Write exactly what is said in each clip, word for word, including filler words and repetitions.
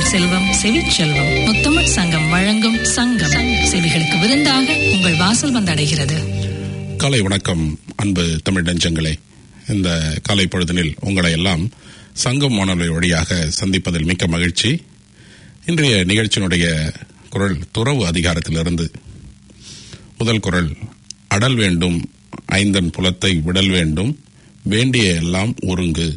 தமிழ் செல்வம் செவிச்செல்வம் முத்தமிழ் சங்கம் வழங்கும் சங்கம் செவிகளுக்கு விருந்தாக உங்கள் வாசல் வந்தடைகிறது. காலை வணக்கம் அன்பு தமிழ் நெஞ்சங்களே. இந்த காலை பொழுதினில் உங்களை எல்லாம் சங்கம் வானொலி வழியாக சந்திப்பதில் மிக்க மகிழ்ச்சி. இன்றைய நிகழ்ச்சியினுடைய குரல் துறவு அதிகாரத்திலிருந்து. முதல் குரல்: அடல் வேண்டும் ஐந்தன் புலத்தை விடல் வேண்டும், வேண்டிய எல்லாம் ஒருங்கு.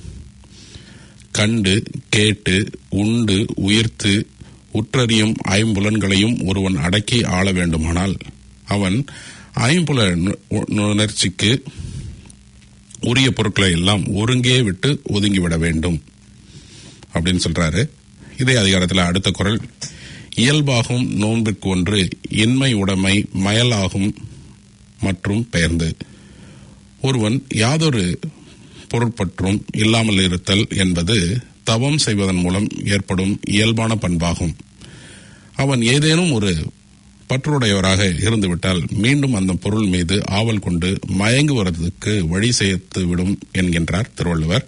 கண்டு கேட்டு உண்டு உயிர்த்து உற்றறியும் ஐம்புலன்களையும் ஒருவன் அடக்கி ஆள வேண்டுமானால் அவன் ஐம்புல உணர்ச்சிக்கு உரிய பொருட்களை எல்லாம் ஒருங்கே விட்டு ஒதுங்கிவிட வேண்டும் அப்படின்னு சொல்றாரு. இதே அதிகாரத்தில் அடுத்த குரல்: இயல்பாகும் நோன்பிற்கு ஒன்று இன்மை உடைமை மயலாகும் மற்றும் பெயர்ந்து. ஒருவன் யாதொரு பொருட்பற்றும் இல்லாமல் இருத்தல் என்பது தவம் செய்வதன் மூலம் ஏற்படும் இயல்பான பண்பாகும். அவன் ஏதேனும் ஒரு பற்றுடையவராக இருந்துவிட்டால் மீண்டும் அந்த பொருள் மீது ஆவல் கொண்டு மயங்குவதற்கு வழி சேர்த்து விடும் என்கின்றார் திருவள்ளுவர்.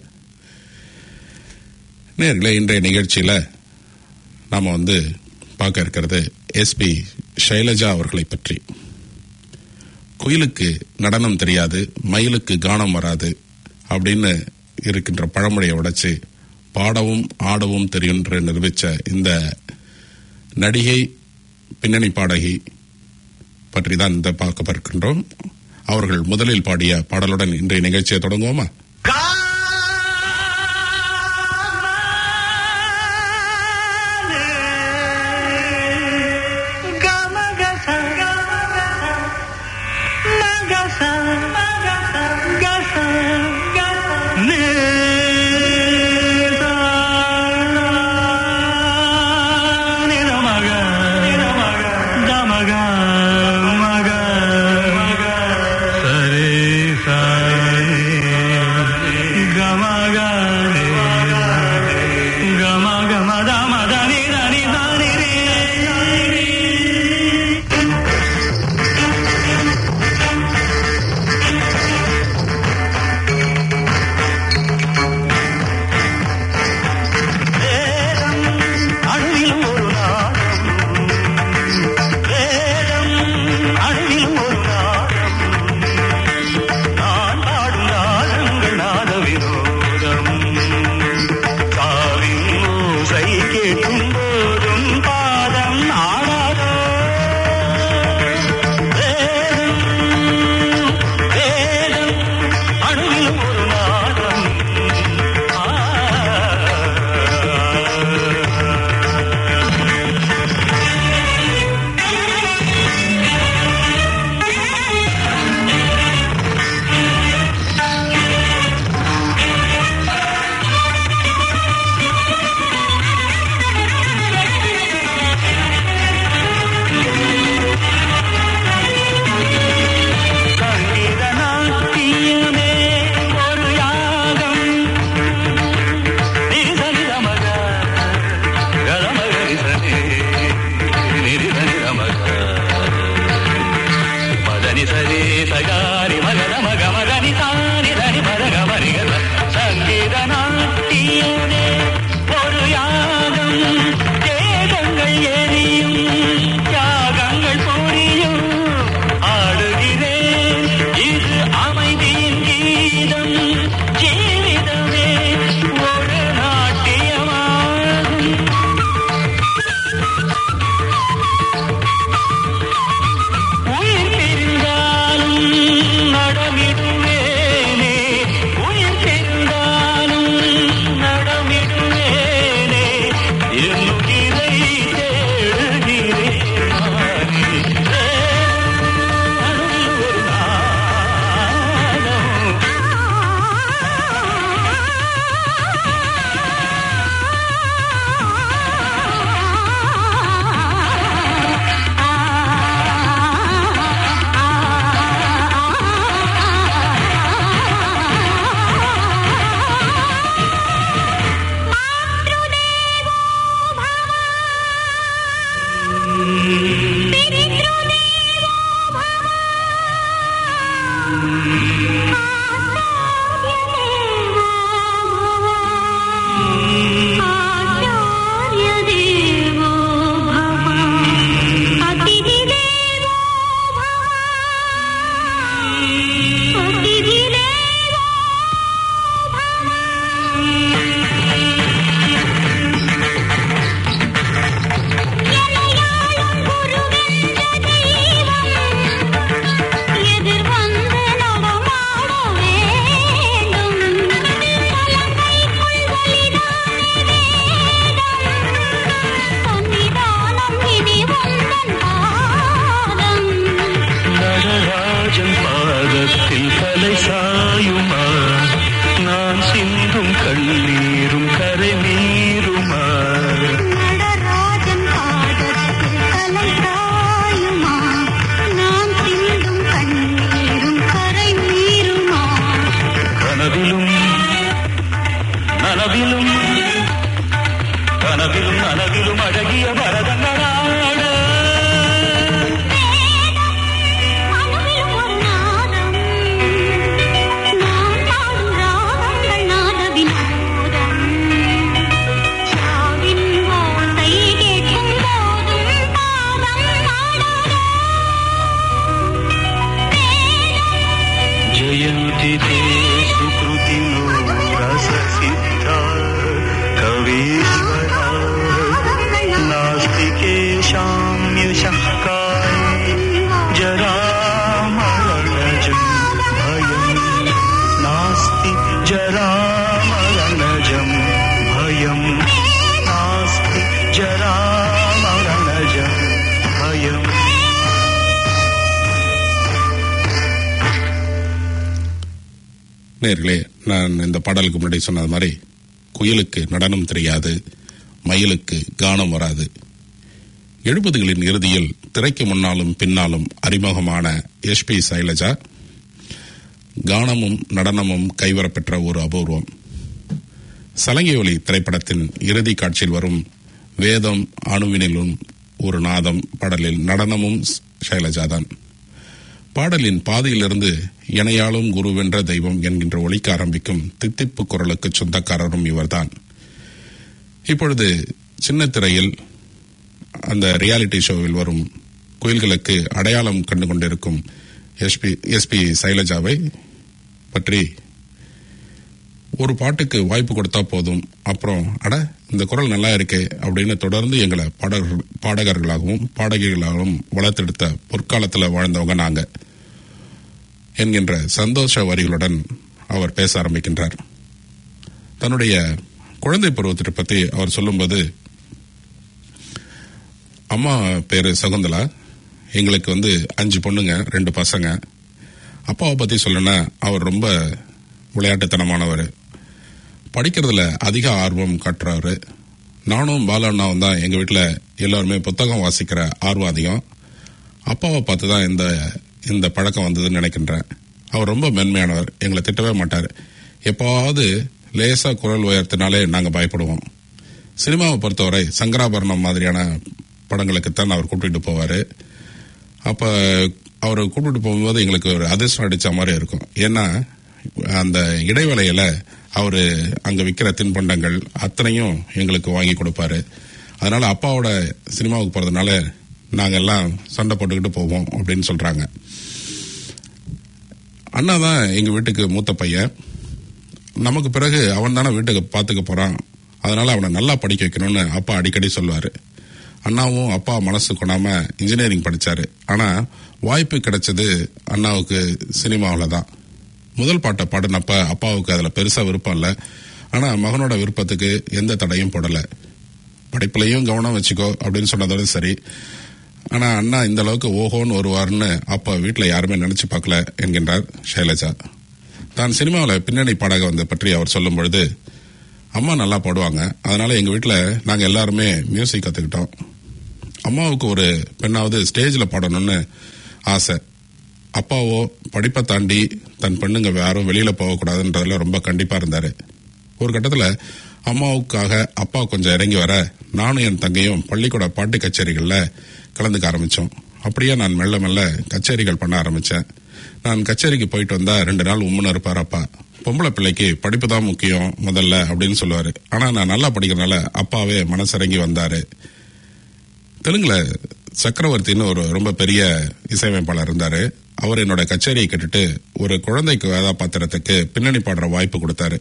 நேர்களே, இன்றைய நிகழ்ச்சியில நாம வந்து பார்க்க இருக்கிறது எஸ்பி ஷைலஜா அவர்களை பற்றி. குயிலுக்கு நடனம் தெரியாது, மயிலுக்கு கானம் வராது அப்படின்னு இருக்கின்ற பழமொழியை உடைச்சு பாடவும் ஆடவும் தெரியும் என்று நிரூபித்த இந்த நடிகை, பின்னணி பாடகி பற்றி தான் இந்த பார்க்க பார்க்கின்றோம். அவர்கள் முதலில் பாடிய பாடலுடன் இன்றைய நிகழ்ச்சியை தொடங்குவோமா? Sare, sare, जयन्ति ते सुकृतिनो रससिद्धा कवीश्वरा नास्ति केषाम्यशः काले जरामरणजं भयम् नास्ति जरामरणजं भयम् नास्ति जरामरणजं भयम्. நேர்களே, நான் இந்த பாடலுக்கு முன்னாடி சொன்னது மாதிரி குயிலுக்கு நடனம் தெரியாது, மயிலுக்கு கானம் வராது. எழுபதுகளின் இறுதியில் திரைக்கு முன்னாலும் பின்னாலும் அறிமுகமான எஸ் பி சைலஜா கானமும் நடனமும் கைவரப்பெற்ற ஒரு அபூர்வம். சலங்கை ஒலி திரைப்படத்தின் இறுதி காட்சியில் வரும் வேதம் அணுவினிலும் ஒரு நாதம் பாடலில் நடனமும் சைலஜாதான். பாடலின் பாதையிலிருந்து இணையாளும் குருவென்ற தெய்வம் என்கின்ற ஒலிக்க ஆரம்பிக்கும் தித்திப்பு குரலுக்கு சொந்தக்காரரும் இவர்தான். இப்பொழுது சின்ன திரையில் அந்த ரியாலிட்டி ஷோவில் வரும் குயில்களுக்கு அடையாளம் கண்டு கொண்டிருக்கும் எஸ்பி எஸ்பி சைலஜாவை பற்றி ஒரு பாட்டுக்கு வாய்ப்பு கொடுத்தா போதும், அப்புறம் அட இந்த குரல் நல்லா இருக்கே அப்படின்னு தொடர்ந்து எங்களை பாடகர் பாடகர்களாகவும் பாடகிகளாகவும் வளர்த்தெடுத்த பொற்காலத்தில் வாழ்ந்தவங்க நாங்க என்கின்ற சந்தோஷ வரிகளுடன் அவர் பேச ஆரம்பிக்கின்றார். தன்னுடைய குழந்தை பருவத்தை பற்றி அவர் சொல்லும்போது, அம்மா பேரு சகுந்தலா, எங்களுக்கு வந்து அஞ்சு பொண்ணுங்க, ரெண்டு பசங்க. அப்பாவை பற்றி சொல்லணும்னா அவர் ரொம்ப விளையாட்டுத்தனமானவர், படிக்கிறதுல அதிக ஆர்வம் காட்டுறவர். நானும் பாலண்ணாவும் தான் எங்கள் வீட்டில் எல்லாருமே புத்தகம் வாசிக்கிற ஆர்வம் அதிகம். அப்பாவை பார்த்து தான் இந்த இந்த பழக்கம் வந்ததுன்னு நினைக்கின்றேன். அவர் ரொம்ப மென்மையானவர், எங்களை திட்டவே மாட்டார். எப்போவாவது லேசாக குரல் உயர்த்தினாலே நாங்கள் பயப்படுவோம். சினிமாவை பொறுத்தவரை சங்கராபரணம் மாதிரியான படங்களுக்குத்தான் அவர் கூப்பிட்டு போவார். அப்போ அவர் கூப்பிட்டு போகும்போது எங்களுக்கு ஒரு அதிர்ஷ்டம் அடித்த மாதிரி இருக்கும். ஏன்னா அந்த இடைவேளையில் அவர் அங்கே விற்கிற தின்பண்டங்கள் அத்தனையும் எங்களுக்கு வாங்கி கொடுப்பாரு. அதனால அப்பாவோட சினிமாவுக்கு போகிறதுனால நாங்கள் எல்லாம் சண்டை போட்டுக்கிட்டு போவோம் அப்படின்னு சொல்கிறாங்க. அண்ணா தான் எங்கள் வீட்டுக்கு மூத்த பையன். நமக்கு பிறகு அவன் தானே வீட்டுக்கு பார்த்துக்க போகிறான், அதனால அவனை நல்லா படிக்க வைக்கணும்னு அப்பா அடிக்கடி சொல்லுவார். அண்ணாவும் அப்பா மனசு கொண்டாமல் இன்ஜினியரிங் படித்தார். ஆனால் வாய்ப்பு கிடைச்சது அண்ணாவுக்கு சினிமாவில் தான். முதல் பாட்டை பாடினப்ப அப்பாவுக்கு அதில் பெருசாக விருப்பம் இல்லை. ஆனால் மகனோட விருப்பத்துக்கு எந்த தடையும் போடலை. படிப்புலையும் கவனம் வச்சுக்கோ அப்படின்னு சொன்னதோடு சரி. ஆனால் அண்ணா இந்த அளவுக்கு ஓஹோன்னு வருவார்னு அப்பா வீட்டில் யாருமே நினச்சி பார்க்கல என்கின்றார் ஷைலஜா. தான் சினிமாவில் பின்னணி பாடக வந்த பற்றி அவர் சொல்லும் பொழுது, அம்மா நல்லா பாடுவாங்க, அதனால எங்கள் வீட்டில் நாங்கள் எல்லாருமே மியூசிக் கற்றுக்கிட்டோம். அம்மாவுக்கு ஒரு பெண்ணாவது ஸ்டேஜில் பாடணும்னு ஆசை. அப்பாவோ படிப்பை தாண்டி தன் பெண்ணுங்க யாரும் வெளியில் போகக்கூடாதுன்றதுல ரொம்ப கண்டிப்பாக இருந்தார். ஒரு கட்டத்தில் அம்மாவுக்காக அப்பா கொஞ்சம் இறங்கி வர நானும் என் தங்கையும் பள்ளிக்கூட பாட்டு கச்சேரிகளில் கலந்துக்க ஆரம்பித்தோம். அப்படியே நான் மெல்ல மெல்ல கச்சேரிகள் பண்ண ஆரம்பித்தேன். நான் கச்சேரிக்கு போயிட்டு வந்தால் ரெண்டு நாள் உம்முன்னு இருப்பார் அப்பா. பொம்பளை பிள்ளைக்கு படிப்பு தான் முக்கியம் முதல்ல அப்படின்னு சொல்லுவார். ஆனால் நான் நல்லா படிக்கிறதுனால அப்பாவே மனசிறங்கி வந்தார். தெலுங்குல சக்கரவர்த்தின்னு ஒரு ரொம்ப பெரிய இசையமைப்பாளர் இருந்தார். அவர் என்னோட கச்சேரியை கேட்டுட்டு ஒரு குழந்தைக்கு கதாபாத்திரத்துக்கு பின்னணி பாடுற வாய்ப்பு கொடுத்தாரு.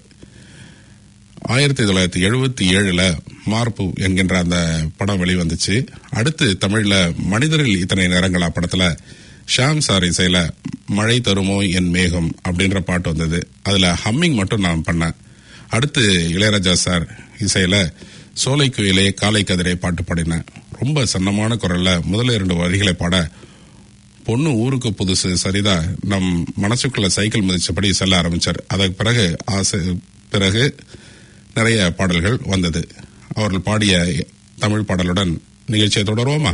ஆயிரத்தி தொள்ளாயிரத்தி எழுபத்தி ஏழுல மார்பு என்கின்ற அந்த படம் வெளிவந்துச்சு. அடுத்து தமிழ்ல மனிதரில் இத்தனை நேரங்களா படத்துல ஷாம் சார் இசையில மழை தருமோ என் மேகம் அப்படின்ற பாட்டு வந்தது. அதுல ஹம்மிங் மட்டும் நான் பண்ணேன். அடுத்து இளையராஜா சார் இசையில சோலை குயிலே காலை கதிரை பாட்டு பாடினேன். ரொம்ப சன்னமான குரல்ல முதல்ல இரண்டு வரிகளை பாட, பொண்ணு ஊருக்கு புதுசு சரிதா நம் மனசுக்குள்ள சைக்கிள் மிதிச்சபடி செல்ல ஆரம்பிச்சார். அதற்கு பிறகு ஆசை பிறகு நிறைய பாடல்கள் வந்தது. அவர்கள் பாடிய தமிழ் பாடலுடன் நிகழ்ச்சியை தொடருவோமா?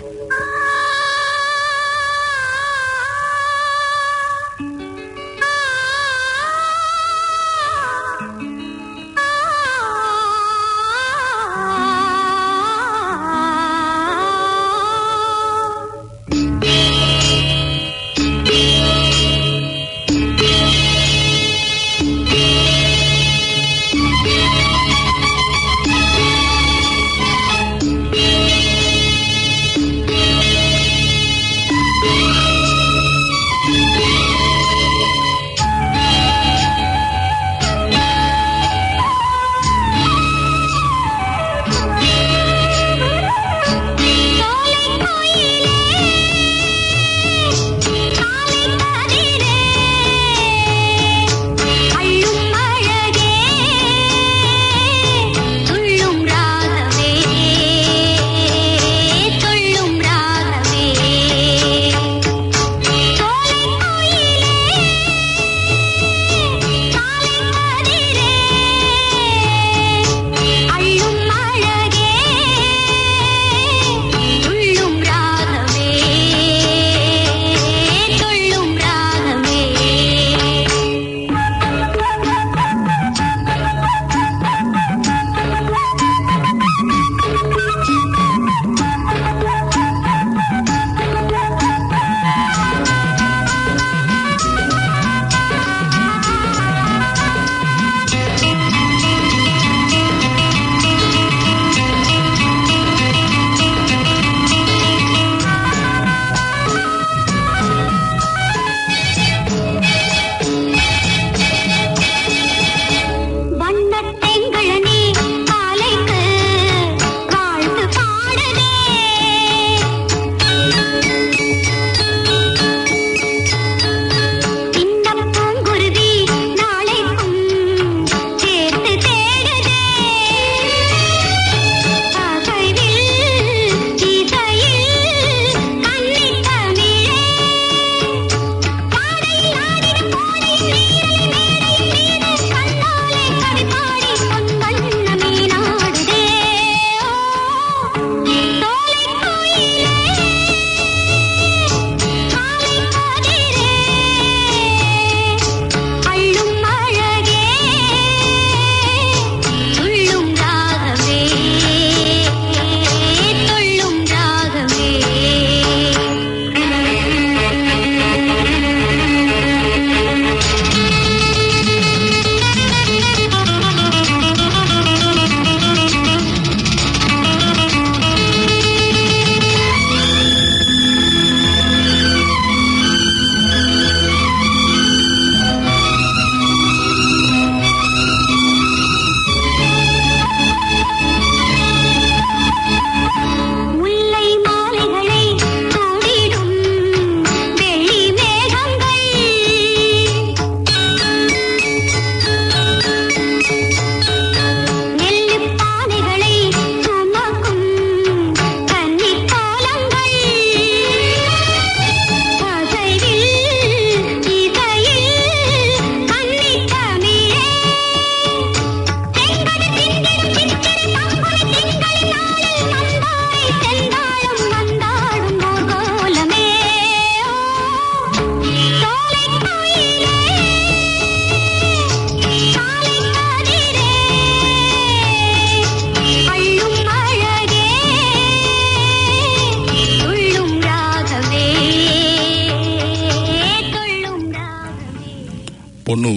Yeah.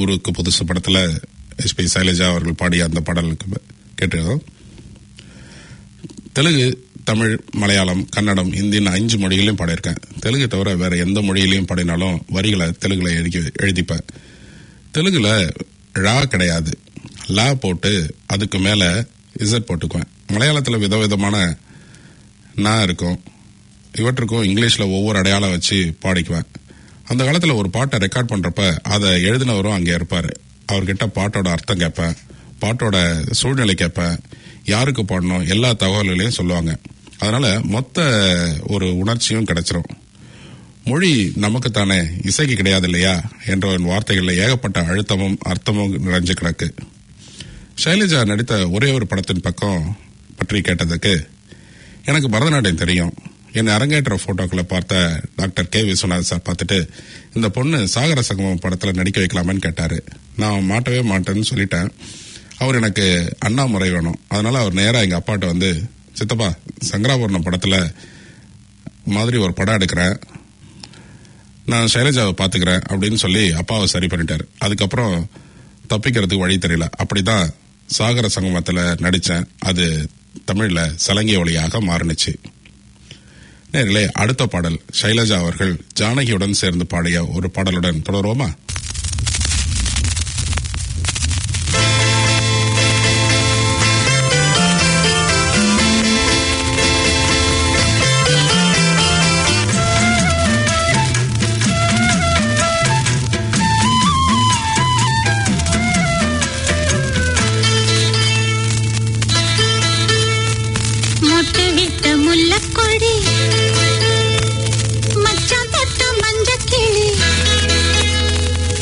ஊருக்கு புதுசு படத்துல எஸ்பி சைலஜா அவர்கள் பாடிய அந்த பாடலுக்கு கேட்டிருக்கோம். தெலுங்கு, தமிழ், மலையாளம், கன்னடம், இந்தின்னு அஞ்சு மொழிகளையும் பாடியிருக்கேன். தெலுங்கு தவிர வேற எந்த மொழியிலையும் பாடினாலும் வரிகளை தெலுங்குல எழுதி எழுதிப்பேன். தெலுங்குல ழா கிடையாது, லா போட்டு அதுக்கு மேல இசட் போட்டுக்குவேன். மலையாளத்துல விதவிதமான நான் இருக்கும், இவற்றுக்கும் இங்கிலீஷ்ல ஒவ்வொரு அடையாளம் வச்சு பாடிக்குவேன். அந்த காலத்துல ஒரு பாட்டை ரெக்கார்ட் பண்றப்ப அதை எழுதினவரும் அங்கே இருப்பாரு. அவர்கிட்ட பாட்டோட அர்த்தம் கேட்பேன், பாட்டோட சூழ்நிலை கேட்பேன், யாருக்கு பாடணும் எல்லா தகவல்களையும் சொல்லுவாங்க. அதனால மொத்த ஒரு உணர்ச்சியும் கிடைச்சிரும். மொழி நமக்கு தானே, இசைக்கு கிடையாது இல்லையா என்ற வார்த்தைகளில் ஏகப்பட்ட அழுத்தமும் அர்த்தமும் நிறைஞ்சு கிடக்கு. சைலஜா நடித்த ஒரே ஒரு படத்தின் பக்கம் பற்றி கேட்டதுக்கு, எனக்கு பரதநாட்டியம் தெரியும், என்னை அரங்கேற்ற போட்டோக்களை பார்த்த டாக்டர் கே விஸ்வநாத் சார் பார்த்துட்டு இந்த பொண்ணு சாகர சங்கமம் படத்துல நடிக்க வைக்கலாமான்னு கேட்டாரு. நான் மாட்டவே மாட்டேன்னு சொல்லிட்டேன். அவர் எனக்கு அண்ணா முறை வேணும். அதனால அவர் நேரா எங்க அப்பாட்ட வந்து, சித்தப்பா சங்கராபுரணம் படத்துல மாதிரி ஒரு படம் எடுக்கிறேன், நான் சைலஜாவை பாத்துக்கிறேன் அப்படின்னு சொல்லி அப்பாவை சரி பண்ணிட்டாரு. அதுக்கப்புறம் தப்பிக்கிறதுக்கு வழி தெரியல. அப்படிதான் சாகர சங்கமத்துல நடிச்சேன். அது தமிழ்ல சலங்கிய ஒளியாக மாறுனுச்சு. நேர்களே, அடுத்த பாடல் சைலஜா அவர்கள் ஜானகியுடன் சேர்ந்து பாடிய ஒரு பாடலுடன் தொடருவோமா? மச்சான் தொட்ட மஞ்ச கிளி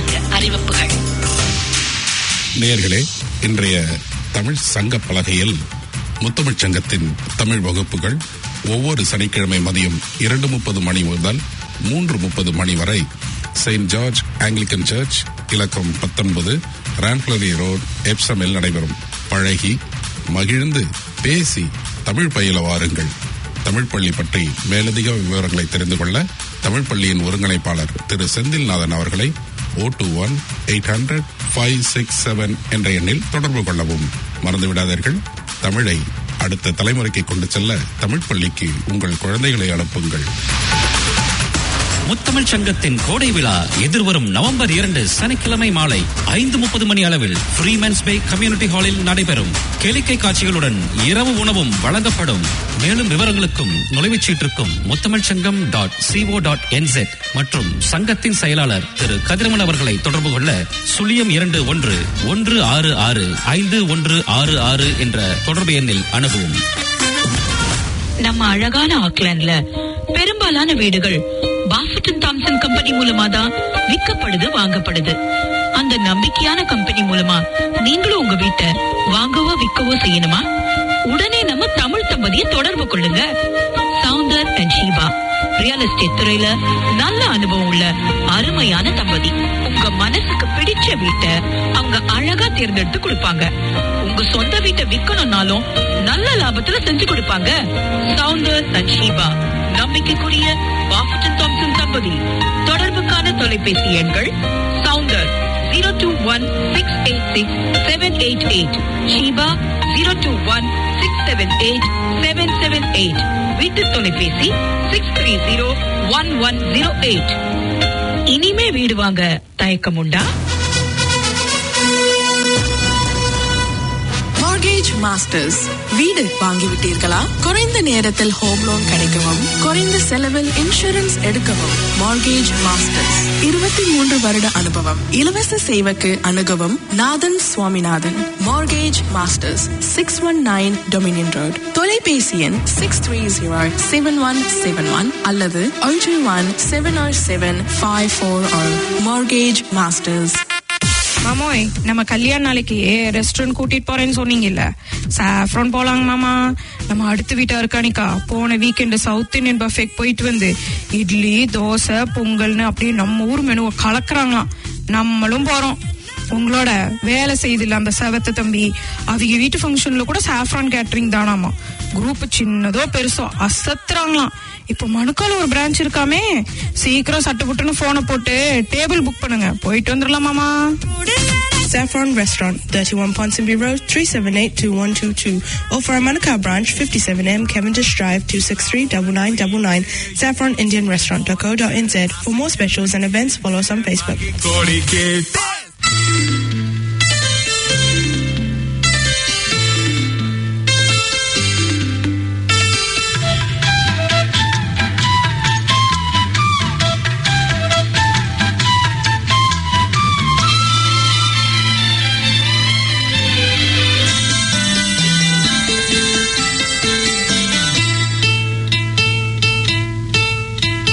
சங்க அறிவிப்புகள். நேயர்களே, இன்றைய தமிழ் சங்க பலகையில் முத்தமிழ்ச் சங்கத்தின் தமிழ் வகுப்புகள் ஒவ்வொரு சனிக்கிழமை மதியம் இரண்டு முப்பது மணி முதல் மூன்று முப்பது மணி வரை செயின்ட் ஜார்ஜ் ஆங்கிலிக்கன் சர்ச், இலக்கம் பத்தொன்பது, ரான்ஃபிளரி ரோட், எப்சமில் நடைபெறும். பழகி மகிழ்ந்து பேசி தமிழ் பயில வாருங்கள். தமிழ் பள்ளி பற்றி மேலதிக விவரங்களை தெரிந்து கொள்ள தமிழ் பள்ளியின் ஒருங்கிணைப்பாளர் திரு செந்தில்நாதன் அவர்களை O two one eight hundred five six seven என்ற எண்ணில் தொடர்பு கொள்ளவும் மறந்துவிடாதீர்கள். தமிழை அடுத்த தலைமுறைக்கு கொண்டு செல்ல தமிழ் பள்ளிக்கு உங்கள் குழந்தைகளை அனுப்புங்கள். முத்தமிழ் சங்கத்தின் கோடை விழா எதிர்வரும் நவம்பர் இரண்டு சனிக்கிழமை மாலை ஐந்து முப்பது மணி அளவில் ஃப்ரீமன்ஸ் பே கம்யூனிட்டி ஹாலில் நடைபெறும். கேளிக்கை காட்சிகளுடன் இரவு உணவும் வழங்கப்படும். மேலும் விவரங்களுக்கும் நுழைவுச் சீட்டிற்கும் முத்தமிழ் சங்கம் டாட் சிஓ டாட் என்செட் மற்றும் சங்கத்தின் செயலாளர் திரு கதிரவன் அவர்களை தொடர்பு கொள்ள சுழியம் இரண்டு ஒன்று ஒன்று ஆறு ஆறு ஐந்து ஒன்று ஆறு ஆறு என்ற தொடர்பு எண்ணில் அணுகவும். நம்ம அழகான ஆக்லாண்ட்ல பெரும்பாலான வீடுகள் பாஃபட்டன் தாம்சன் கம்பெனி மூலமா தான் விற்கப்படுது, வாங்கப்படுது. அந்த நம்பிக்கையான கம்பெனி மூலமா நீங்களும் உங்க வீட்டை வாங்கவோ விற்கவோ செய்யணுமா? உடனே நம்ம தமிழ் தம்பதியை தொடர்பு கொள்ளுங்க. Soundar and Sheeba real estate துறையில நல்ல அனுபவம் உள்ள அருமையான தம்பதி. உங்க மனசுக்கு பிடிச்ச வீட்டை அவங்க அழகா தேர்ந்தெடுத்து கொடுப்பாங்க. உங்க சொந்த வீட்டை விற்கணும்னாலும் நல்ல லாபத்துல செஞ்சு கொடுப்பாங்க. சவுந்தர் அண்ட் ஷீபா நம்பிக்கைக்குரிய பாஃபட்டன் தாம்சன் தம்பதி. தொடர்புக்கான தொலைபேசி எண்கள் Soundar zero two one six eight six seven eight eight, Sheeba zero two one six seven eight seven seven eight, வீட்டு தொலைபேசி six three zero one one zero eight. இனிமே வீடு வாங்க தயக்கம் உண்டா? Mortgage masters. வீடு வாங்கிவிட்டீர்களா? குறைந்த நேரத்தில் ஹோம் லோன் கிடைக்கவும் குறைந்த செலவில் இன்சூரன்ஸ் எடுக்கவும் மார்கேஜ் மாஸ்டர்ஸ். இருபத்தி மூன்று வருட அனுபவம். இலவச சேவைக்கு அணுகவும் Nathan Swaminathan. Mortgage masters, six one nine dominion road. தொலைபேசி எண் six three zero seven one seven one அல்லது ஒன்று one seven seven five four. Mortgage masters. மாமோய், நம்ம கல்யாண நாளைக்கு ரெஸ்டாரண்ட் கூட்டிட்டு போறேன்னு சொன்னீங்கல்ல, சாஃப்ரான் போலாங்க மாமா. நம்ம அடுத்த வீட்டா இருக்கானிக்கா போன வீக்கெண்டு சவுத் இந்தியன் பஃபேக்கு போயிட்டு வந்து இட்லி, தோசை, பொங்கல்னு அப்படியே நம்ம ஊர் மெனுவை கலக்குறாங்களாம். நம்மளும் போறோம். உங்களோட வேலை செய்தில்ல அந்த செவத்த தம்பி, அவங்க வீட்டு ஃபங்க்ஷன்ல கூட சாஃப்ரான் கேட்டரிங் தானாமா. குரூப் சின்னதோ பெருசோ அசத்துறாங்களாம். இப்ப மணுக்கால ஒரு பிரான்ச் இருக்காமே, சீக்கிரம் சட்டு புட்டுன்னு போனை போட்டு டேபிள் புக் பண்ணுங்க, போயிட்டு வந்துடலாமாமா. Saffron Restaurant, thirty-one Ponsonby Road, three seven eight two one two two. Or for our Manukau branch, fifty-seven M Cavendish Drive, two six three nine nine nine nine. saffron indian restaurant dot co dot n z. For more specials and events, follow us on Facebook.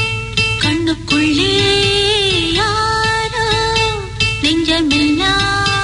கண்ணுக்குள்ளே யாரோ நெஞ்சமெல்லாம்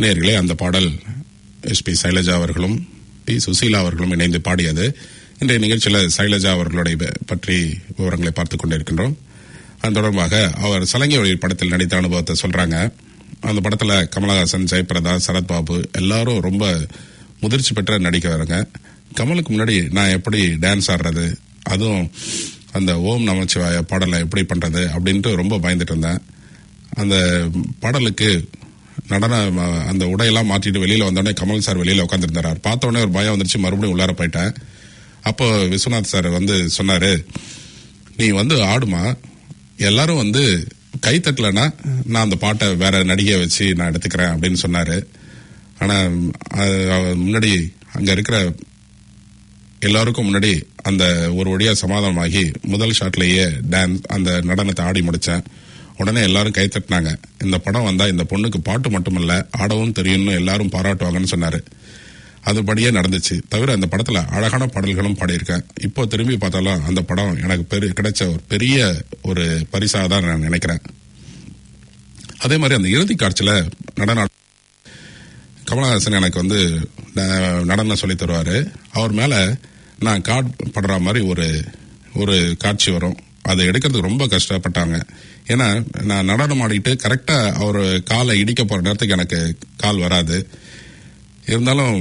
நேர்களே, அந்த பாடல் S B Shailaja அவர்களும் B Susheela அவர்களும் இணைந்து பாடியது. இன்றைய நிகழ்ச்சியில் சைலஜா அவர்களுடைய பற்றி விவரங்களை பார்த்துக் கொண்டிருக்கின்றோம். அது தொடர்பாக அவர் சலங்கை ஒளி படத்தில் நடித்த அனுபவத்தை சொல்றாங்க. அந்த படத்துல கமலஹாசன், ஜெயபிரதா, சரத்பாபு எல்லாரும் ரொம்ப முதிர்ச்சி பெற்ற நடிக்கிறவங்க. கமலுக்கு முன்னாடி நான் எப்படி டான்ஸ் ஆடுறது, அதுவும் அந்த ஓம் நமச்சிவாய பாடலை எப்படி பண்றது அப்படின்ட்டு ரொம்ப பயந்துட்டு இருந்தேன். அந்த பாடலுக்கு நடன அந்த உடையெல்லாம் மாற்றிட்டு வெளியில வந்தோடனே கமல் சார் வெளியில உட்காந்துருந்தாரு. பார்த்த உடனே ஒரு பயம் வந்துருச்சு, மறுபடியும் உள்ளார போயிட்டேன். அப்போ விஸ்வநாத் சார் வந்து சொன்னாரு, நீ வந்து ஆடுமா, எல்லாரும் வந்து கை தட்டலன்னா நான் அந்த பாட்டை வேற நடிகை வச்சு நான் எடுத்துக்கிறேன் அப்படின்னு சொன்னாரு. ஆனா முன்னாடி அங்க இருக்கிற எல்லாருக்கும் முன்னாடி அந்த ஒரு வழியா சமாதானமாகி முதல் ஷாட்லயே டான்ஸ் அந்த நடனத்தை ஆடி முடிச்சேன். உடனே எல்லாரும் கை தட்டினாங்க. இந்த படம் வந்தா இந்த பொண்ணுக்கு பாட்டு மட்டுமல்ல ஆடவும் தெரியும்னு எல்லாரும் பாராட்டுவாங்கன்னு சொன்னாரு. அதுபடியே நடந்துச்சு. தவிர அந்த படத்துல அழகான பாடல்களும் பாடியிருக்கேன். இப்போ திரும்பி பார்த்தாலும் அந்த படம் எனக்கு பெரிய கிடைச்ச ஒரு பெரிய ஒரு பரிசாக தான் நான் நினைக்கிறேன். அதே மாதிரி அந்த இறுதி காட்சியில நடன கமலஹாசன் எனக்கு வந்து நடனம் சொல்லி தருவாரு. அவர் மேல நான் காட் படுற மாதிரி ஒரு ஒரு காட்சி வரும். அதை எடுக்கிறதுக்கு ரொம்ப கஷ்டப்பட்டாங்க. ஏன்னா நான் நடனம் ஆடிட்டு கரெக்டா அவர் காலை இடிக்க போற நேரத்துக்கு எனக்கு கால் வராது. இருந்தாலும்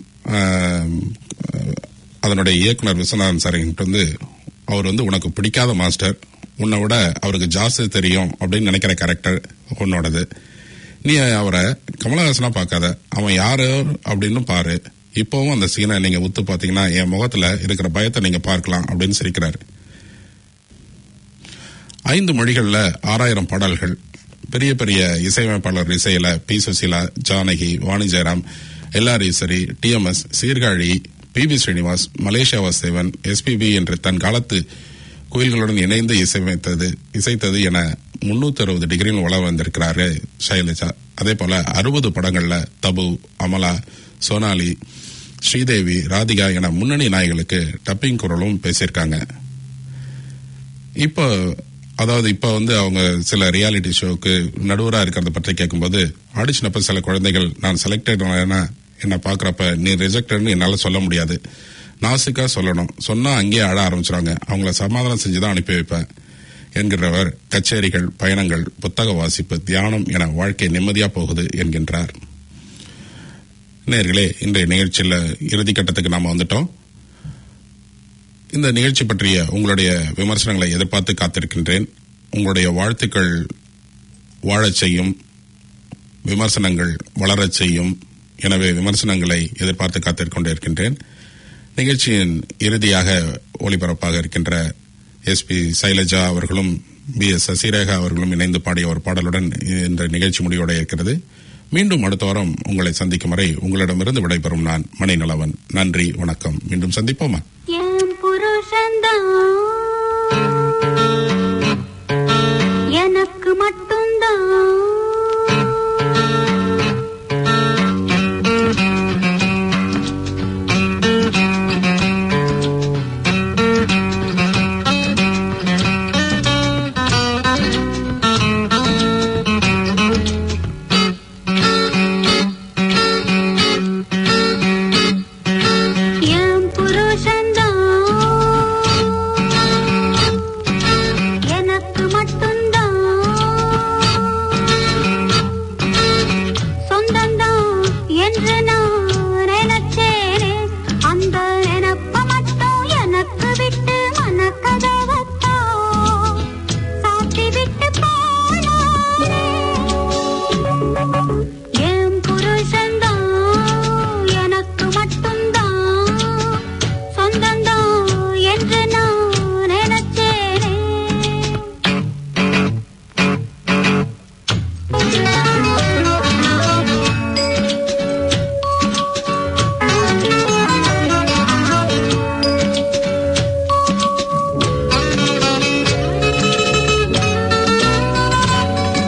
அதனுடைய இயக்குனர் விஸ்வநாதன் சார் வந்து அவர் வந்து உனக்கு பிடிக்காத மாஸ்டர், உன்னை விட அவருக்கு ஜாஸ்தி தெரியும் அப்படின்னு நினைக்கிற கேரக்டர் உன்னோடது. நீ அவரை கமலஹாசனா பார்க்காத, அவன் யாரு அப்படின்னு பாரு. இப்பவும் அந்த சீனை நீங்க உத்து பாத்தீங்கன்னா என் முகத்துல இருக்கிற பயத்தை நீங்க பார்க்கலாம் அப்படின்னு சிரிக்கிறாரு. ஐந்து மொழிகள்ல ஆறாயிரம் பாடல்கள், பெரிய பெரிய இசையமைப்பாளர் இசையில P Susheela, Janaki, Vani Jayaram, L R Eswari, T M S, Sirkazhi, P B Srinivas, Malaysia Vasudevan, S P B என்று தன் காலத்து கோயில்களுடன் இணைந்து இசையமைத்தது இசைத்தது என முன்னூத்தி அறுபது டிகிரியில் வள வந்திருக்கிறாரு சைலஜா. அதே போல அறுபது படங்கள்ல தபு, அமலா, சோனாலி, ஸ்ரீதேவி, ராதிகா என முன்னணி நாயகளுக்கு டப்பிங் குரலும் பேசியிருக்காங்க. இப்போ அதாவது இப்ப வந்து அவங்க சில ரியாலிட்டி ஷோக்கு நடுவரா இருக்கிறத பற்றி கேட்கும்போது, ஆடிஷன் அப்ப சில குழந்தைகள் நான் செலக்டட் என்ன பாக்குறப்ப நீ ரிஜெக்டட்னு என்னால சொல்ல முடியாது, நாசுக்கா சொல்லணும், சொன்னா அங்கேயே அழ ஆரம்பிச்சிருவாங்க, அவங்கள சமாதானம் செஞ்சுதான் அனுப்பி வைப்பேன் என்கிறவர் கச்சேரிகள், பயணங்கள், புத்தக வாசிப்பு, தியானம் என வாழ்க்கை நிம்மதியா போகுது என்கின்றார். நேயர்களே, இன்றைய நிகழ்ச்சியில இறுதி கட்டத்துக்கு நாம வந்துட்டோம். இந்த நிகழ்ச்சி பற்றிய உங்களுடைய விமர்சனங்களை எதிர்பார்த்து காத்திருக்கின்றேன். உங்களுடைய வாழ்த்துக்கள் வாழச் செய்யும், விமர்சனங்கள் வளரச் செய்யும். எனவே விமர்சனங்களை எதிர்பார்த்து காத்திருக் கொண்டிருக்கின்றேன். நிகழ்ச்சியின் இறுதியாக ஒளிபரப்பாக இருக்கின்ற எஸ் பி சைலஜா அவர்களும் பி எஸ் சசிரேகா அவர்களும் இணைந்து பாடிய ஒரு பாடலுடன் இந்த நிகழ்ச்சி முடிவோட இருக்கிறது. மீண்டும் அடுத்த வாரம் உங்களை சந்திக்கும் வரை உங்களிடமிருந்து விடைபெறும் நான் மணிநலவன். நன்றி, வணக்கம். மீண்டும் சந்திப்போமா? எனக்கு மட்டும்தான்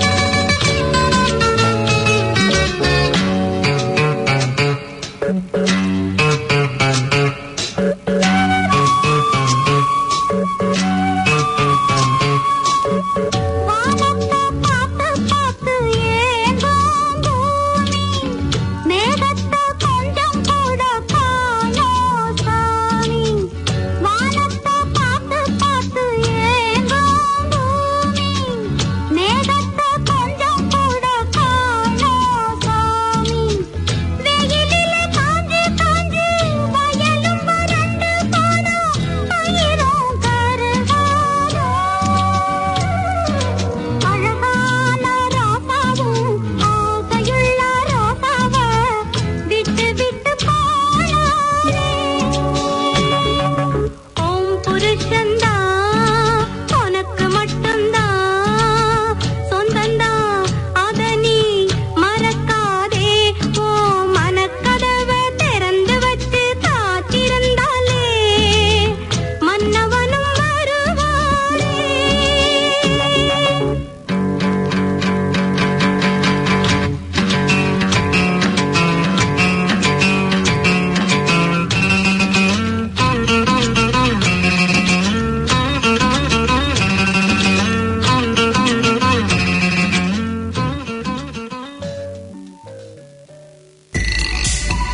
Thank you.